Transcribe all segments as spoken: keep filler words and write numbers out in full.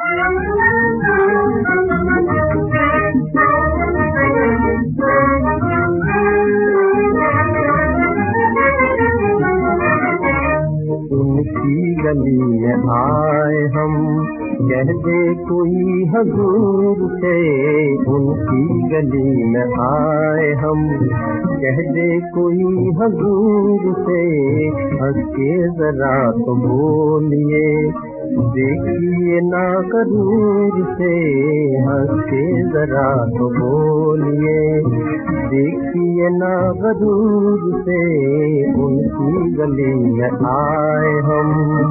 उनकी गली में आए हम, कह दे कोई हुजूर से। उनकी गली में आए हम, कह दे कोई हुजूर से। हंस के जरा तो बोलिए, देखिए ना करूर से। हंस के जरा तो बोलिए, देखिए ना करूर से। उनकी गली में आए हम।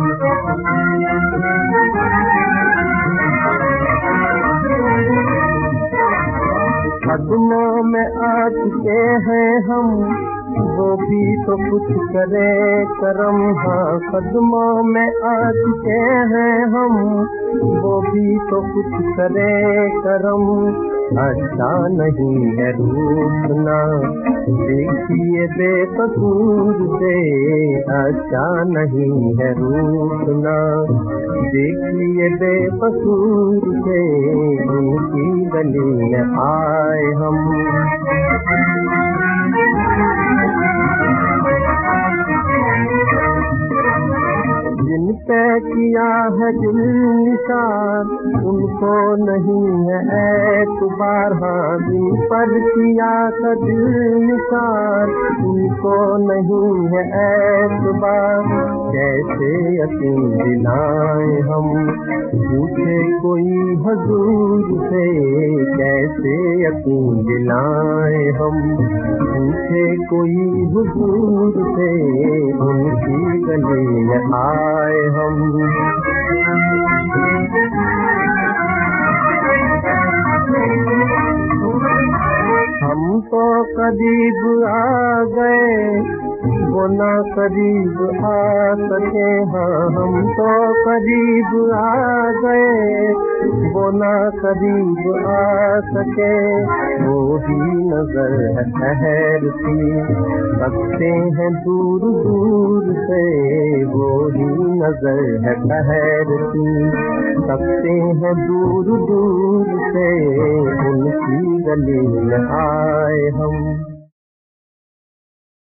कदमों में आ चुके हैं हम, वो भी तो कुछ करे करम। हाँ, कदमों में आ चुके हैं हम, वो भी तो कुछ करे करम। अच्छा नहीं है रूठना, देखिए बेकसूर से। अच्छा नहीं है रूठना, देखिए बेकसूर से। उनकी गली में आए हम। जिन पे किया है दिल निशान, उनको नहीं है एतबार। हाँ, जिन पर किया था दिल निशान, उनको नहीं है एतबार। कैसे यकीन दिलाए हम, पूछे कोई हुजूर से। कैसे यकीन दिलाए हम, पूछे कोई हुजूर से। उनकी गली में आए हम। हम तो करीब आ गए, वो ना करीब आ सके। हाँ, हम तो करीब आ गए, वो ना करीब आ सके। वो ही नजर है ठहरती, सकते हैं दूर दूर से। वो ही नजर है ठहरती, सकते हैं दूर दूर से। उनकी गली में आए हम।